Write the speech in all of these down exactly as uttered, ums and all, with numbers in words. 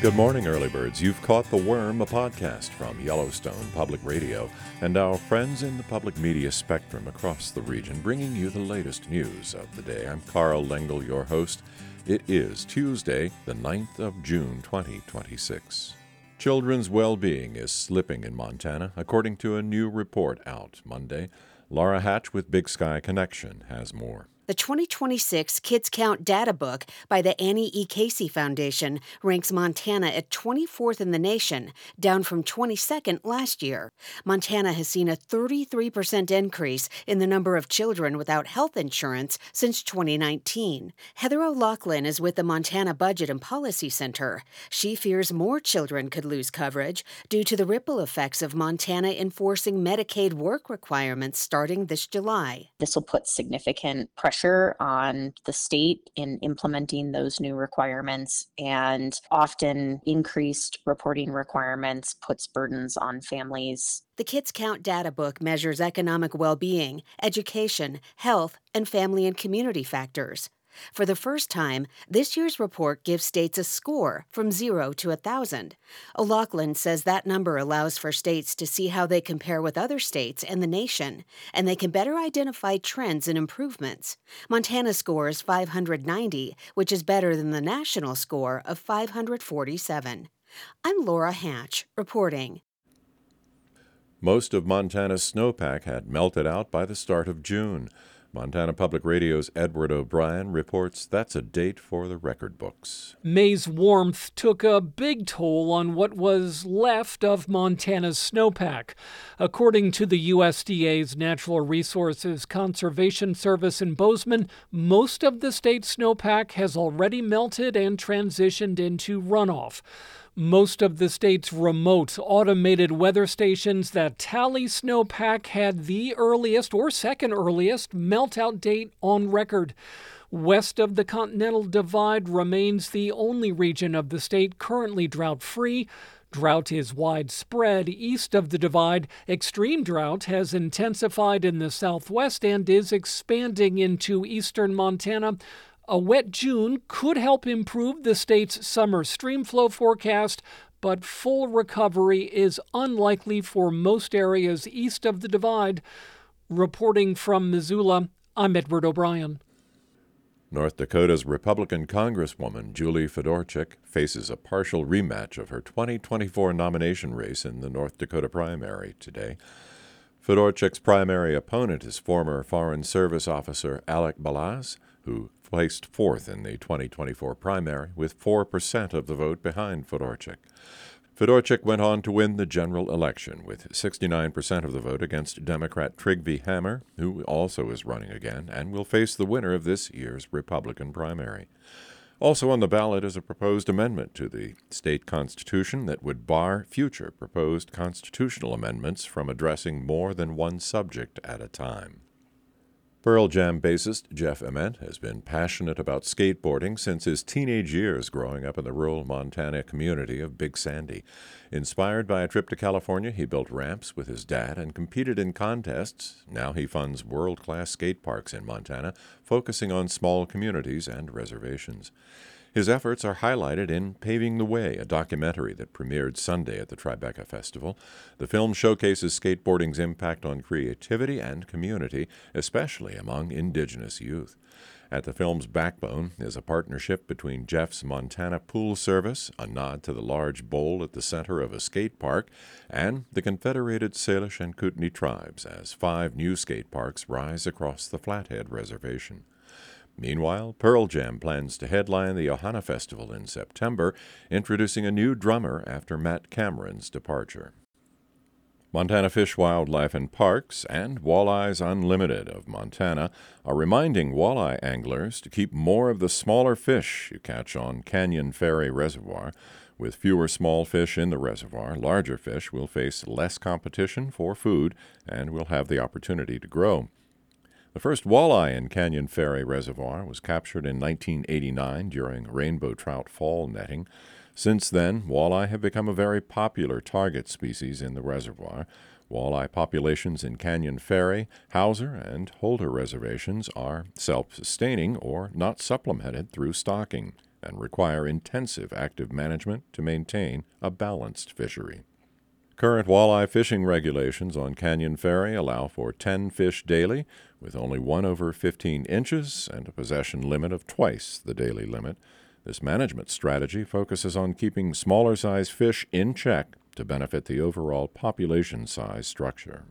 Good morning, early birds. You've caught The Worm, a podcast from Yellowstone Public Radio and our friends in the public media spectrum across the region, bringing you the latest news of the day. I'm Carl Lengel, your host. It is Tuesday, the ninth of June, twenty twenty-six. Children's well-being is slipping in Montana, according to a new report out Monday. Laura Hatch with Big Sky Connection has more. The twenty twenty-six Kids Count Data Book by the Annie E. Casey Foundation ranks Montana at twenty-fourth in the nation, down from twenty-second last year. Montana has seen a thirty-three percent increase in the number of children without health insurance since twenty nineteen. Heather O'Loughlin is with the Montana Budget and Policy Center. She fears more children could lose coverage due to the ripple effects of Montana enforcing Medicaid work requirements starting this July. This will put significant pressure on the state in implementing those new requirements, and often increased reporting requirements puts burdens on families. The Kids Count Data Book measures economic well-being, education, health, and family and community factors. For the first time, this year's report gives states a score from zero to one thousand. O'Loughlin says that number allows for states to see how they compare with other states and the nation, and they can better identify trends and improvements. Montana's score is five hundred ninety, which is better than the national score of five hundred forty-seven. I'm Laura Hatch, reporting. Most of Montana's snowpack had melted out by the start of June. Montana Public Radio's Edward O'Brien reports that's a date for the record books. May's warmth took a big toll on what was left of Montana's snowpack. According to the U S D A's Natural Resources Conservation Service in Bozeman, most of the state's snowpack has already melted and transitioned into runoff. Most of the state's remote automated weather stations that tally snowpack had the earliest or second earliest meltout date on record. West of the Continental Divide remains the only region of the state currently drought-free. Drought is widespread east of the divide. Extreme drought has intensified in the southwest and is expanding into eastern Montana. A wet June could help improve the state's summer streamflow forecast, but full recovery is unlikely for most areas east of the divide. Reporting from Missoula, I'm Edward O'Brien. North Dakota's Republican Congresswoman Julie Fedorchuk faces a partial rematch of her twenty twenty-four nomination race in the North Dakota primary today. Fedorchuk's primary opponent is former Foreign Service Officer Alec Balazs, who placed fourth in the twenty twenty-four primary with four percent of the vote behind Fedorchuk. Fedorchuk went on to win the general election with sixty-nine percent of the vote against Democrat Trygve Hammer, who also is running again and will face the winner of this year's Republican primary. Also on the ballot is a proposed amendment to the state constitution that would bar future proposed constitutional amendments from addressing more than one subject at a time. Pearl Jam bassist Jeff Ament has been passionate about skateboarding since his teenage years growing up in the rural Montana community of Big Sandy. Inspired by a trip to California, he built ramps with his dad and competed in contests. Now he funds world-class skate parks in Montana, focusing on small communities and reservations. His efforts are highlighted in Paving the Way, a documentary that premiered Sunday at the Tribeca Festival. The film showcases skateboarding's impact on creativity and community, especially among indigenous youth. At the film's backbone is a partnership between Jeff's Montana Pool Service, a nod to the large bowl at the center of a skate park, and the Confederated Salish and Kootenai tribes as five new skate parks rise across the Flathead Reservation. Meanwhile, Pearl Jam plans to headline the Ohana Festival in September, introducing a new drummer after Matt Cameron's departure. Montana Fish, Wildlife and Parks and Walleyes Unlimited of Montana are reminding walleye anglers to keep more of the smaller fish you catch on Canyon Ferry Reservoir. With fewer small fish in the reservoir, larger fish will face less competition for food and will have the opportunity to grow. The first walleye in Canyon Ferry Reservoir was captured in nineteen eighty-nine during rainbow trout fall netting. Since then, walleye have become a very popular target species in the reservoir. Walleye populations in Canyon Ferry, Hauser, and Holder reservations are self-sustaining or not supplemented through stocking. and require intensive active management to maintain a balanced fishery. Current walleye fishing regulations on Canyon Ferry allow for ten fish daily, with only one over fifteen inches and a possession limit of twice the daily limit. This management strategy focuses on keeping smaller-size fish in check to benefit the overall population size structure.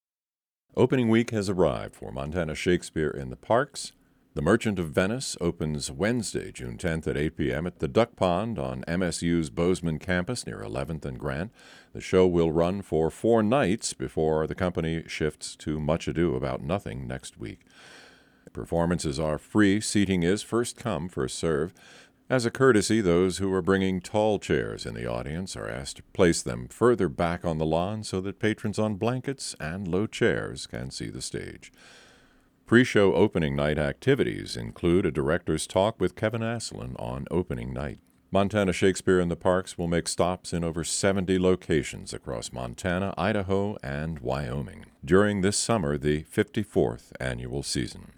Opening week has arrived for Montana Shakespeare in the Parks. The Merchant of Venice opens Wednesday, June tenth at eight p.m. at the Duck Pond on M S U's Bozeman campus near eleventh and Grant. The show will run for four nights before the company shifts to Much Ado About Nothing next week. Performances are free. Seating is first come, first serve. As a courtesy, those who are bringing tall chairs in the audience are asked to place them further back on the lawn so that patrons on blankets and low chairs can see the stage. Pre-show opening night activities include a director's talk with Kevin Asselin on opening night. Montana Shakespeare in the Parks will make stops in over seventy locations across Montana, Idaho, and Wyoming during this summer, the fifty-fourth annual season.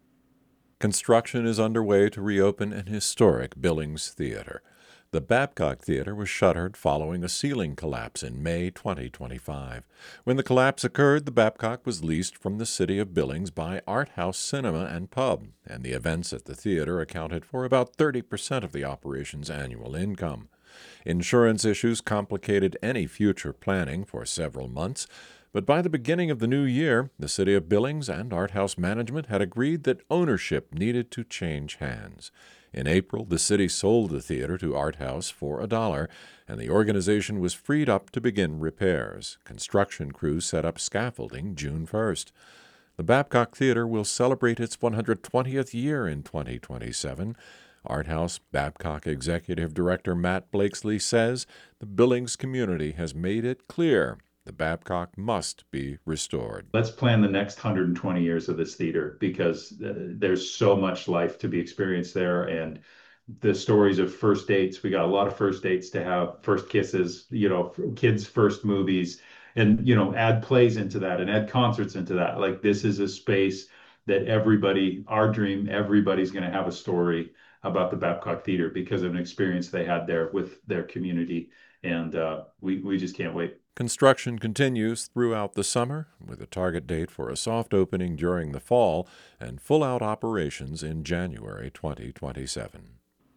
Construction is underway to reopen an historic Billings theater. The Babcock Theater was shuttered following a ceiling collapse in May twenty twenty-five. When the collapse occurred, the Babcock was leased from the city of Billings by Art House Cinema and Pub, and the events at the theater accounted for about thirty percent of the operation's annual income. Insurance issues complicated any future planning for several months, but by the beginning of the new year, the city of Billings and Art House management had agreed that ownership needed to change hands. In April, the city sold the theater to Art House for a dollar, and the organization was freed up to begin repairs. Construction crews set up scaffolding June first. The Babcock Theater will celebrate its one hundred twentieth year in twenty twenty-seven. Art House Babcock Executive Director Matt Blakesley says the Billings community has made it clear the Babcock must be restored. Let's plan the next one hundred twenty years of this theater, because uh, there's so much life to be experienced there. And the stories of first dates, we got a lot of first dates to have, first kisses, you know, kids' first movies, and, you know, add plays into that and add concerts into that. Like, this is a space that everybody, our dream, everybody's going to have a story about the Babcock Theater because of an experience they had there with their community. And uh, we, we just can't wait. Construction continues throughout the summer, with a target date for a soft opening during the fall and full-out operations in January twenty twenty-seven.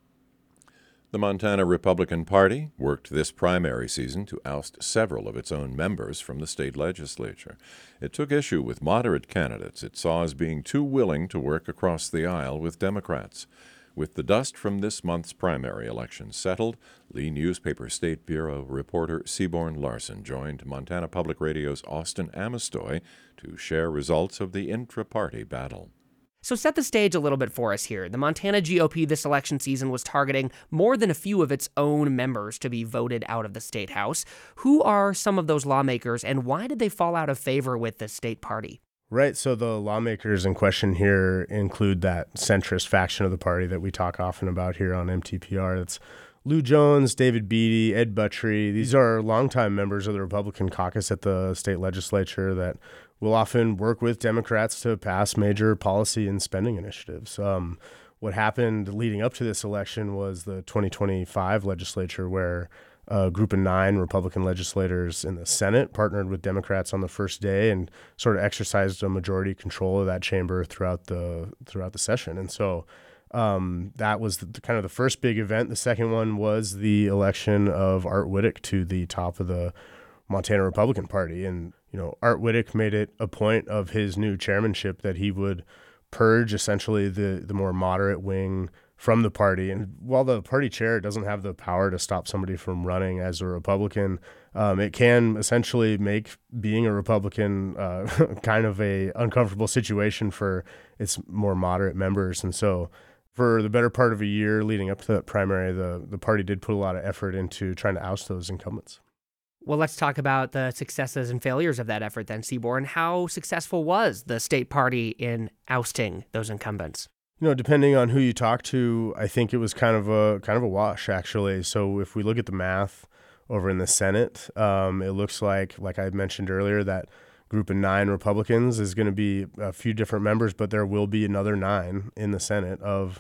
The Montana Republican Party worked this primary season to oust several of its own members from the state legislature. It took issue with moderate candidates it saw as being too willing to work across the aisle with Democrats. With the dust from this month's primary election settled, Lee Newspaper State Bureau reporter Seaborn Larson joined Montana Public Radio's Austin Amistoy to share results of the intra-party battle. So set the stage a little bit for us here. The Montana G O P this election season was targeting more than a few of its own members to be voted out of the state house. Who are some of those lawmakers, and why did they fall out of favor with the state party? Right, so the lawmakers in question here include that centrist faction of the party that we talk often about here on M T P R. That's Lou Jones, David Beatty, Ed Buttrey. These are longtime members of the Republican caucus at the state legislature that will often work with Democrats to pass major policy and spending initiatives. Um, what happened leading up to this election was the twenty twenty-five legislature, where a group of nine Republican legislators in the Senate partnered with Democrats on the first day and sort of exercised a majority control of that chamber throughout the throughout the session. And so um, that was the, kind of the first big event. The second one was the election of Art Whittick to the top of the Montana Republican Party. And, you know, Art Whittick made it a point of his new chairmanship that he would purge essentially the, the more moderate wing from the party. And while the party chair doesn't have the power to stop somebody from running as a Republican, um, it can essentially make being a Republican uh, kind of a uncomfortable situation for its more moderate members. And so for the better part of a year leading up to that primary, the, the party did put a lot of effort into trying to oust those incumbents. Well, let's talk about the successes and failures of that effort then, Seaborn. How successful was the state party in ousting those incumbents? You know, depending on who you talk to, I think it was kind of a kind of a wash, actually. So if we look at the math over in the Senate, um, it looks like, like I mentioned earlier, that group of nine Republicans is going to be a few different members, but there will be another nine in the Senate of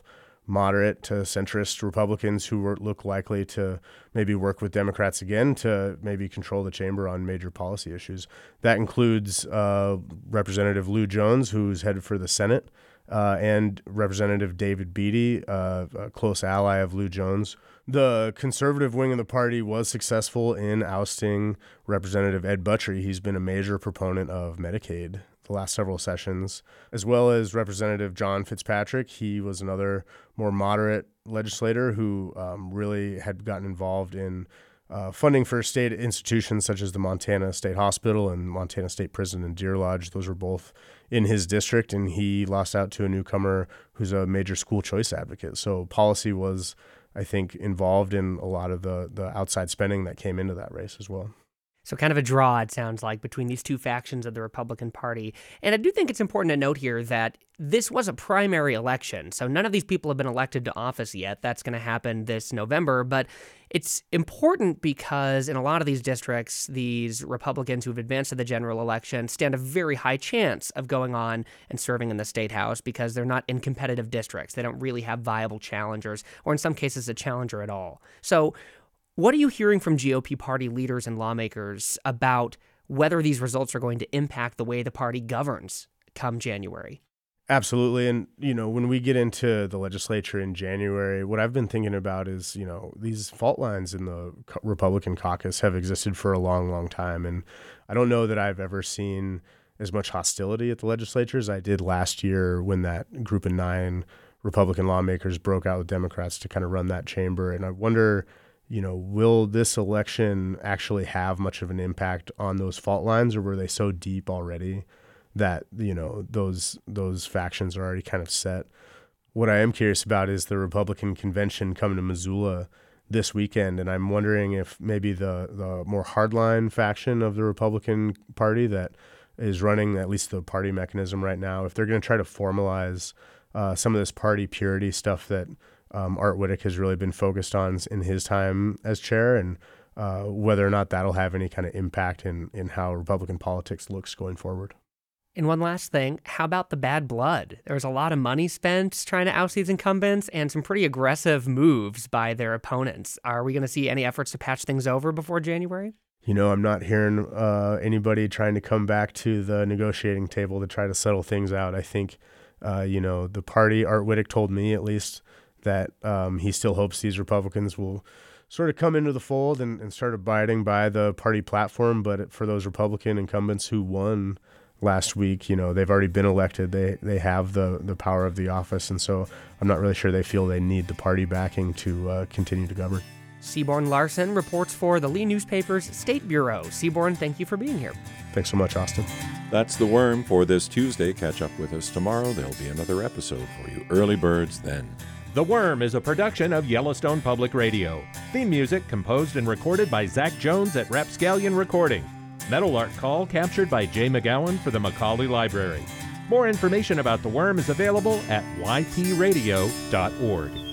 moderate to centrist Republicans who were, look likely to maybe work with Democrats again to maybe control the chamber on major policy issues. That includes uh, Representative Lou Jones, who's headed for the Senate, uh, and Representative David Beatty, uh, a close ally of Lou Jones. The conservative wing of the party was successful in ousting Representative Ed Buttrey. He's been a major proponent of Medicaid the last several sessions, as well as Representative John Fitzpatrick. He was another more moderate legislator who um, really had gotten involved in uh, funding for state institutions such as the Montana State Hospital and Montana State Prison and Deer Lodge. Those were both in his district, and he lost out to a newcomer who's a major school choice advocate. So policy was, I think, involved in a lot of the, the outside spending that came into that race as well. So kind of a draw, it sounds like, between these two factions of the Republican Party. And I do think it's important to note here that this was a primary election. So none of these people have been elected to office yet. That's going to happen this November. But it's important because in a lot of these districts, these Republicans who've advanced to the general election stand a very high chance of going on and serving in the state house because they're not in competitive districts. They don't really have viable challengers, or in some cases, a challenger at all. So what are you hearing from G O P party leaders and lawmakers about whether these results are going to impact the way the party governs come January? Absolutely. And, you know, when we get into the legislature in January, what I've been thinking about is, you know, these fault lines in the Republican caucus have existed for a long, long time. And I don't know that I've ever seen as much hostility at the legislature as I did last year when that group of nine Republican lawmakers broke out with Democrats to kind of run that chamber. And I wonder, you know, will this election actually have much of an impact on those fault lines, or were they so deep already that, you know, those those factions are already kind of set? What I am curious about is the Republican convention coming to Missoula this weekend, and I'm wondering if maybe the, the more hardline faction of the Republican Party that is running at least the party mechanism right now, if they're going to try to formalize uh, some of this party purity stuff that Um, Art Wittich has really been focused on in his time as chair, and uh, whether or not that'll have any kind of impact in, in how Republican politics looks going forward. And one last thing, how about the bad blood? There's a lot of money spent trying to oust these incumbents and some pretty aggressive moves by their opponents. Are we going to see any efforts to patch things over before January? You know, I'm not hearing uh, anybody trying to come back to the negotiating table to try to settle things out. I think, uh, you know, the party, Art Wittich told me at least, that um, he still hopes these Republicans will sort of come into the fold and, and start abiding by the party platform. But for those Republican incumbents who won last week, you know, they've already been elected. They they have the, the power of the office. And so I'm not really sure they feel they need the party backing to uh, continue to govern. Seaborn Larson reports for the Lee Newspaper's State Bureau. Seaborn, thank you for being here. Thanks so much, Austin. That's The Worm for this Tuesday. Catch up with us tomorrow. There'll be another episode for you early birds then. The Worm is a production of Yellowstone Public Radio. Theme music composed and recorded by Zach Jones at Rapscallion Recording. Metal art call captured by Jay McGowan for the Macaulay Library. More information about The Worm is available at y p radio dot org.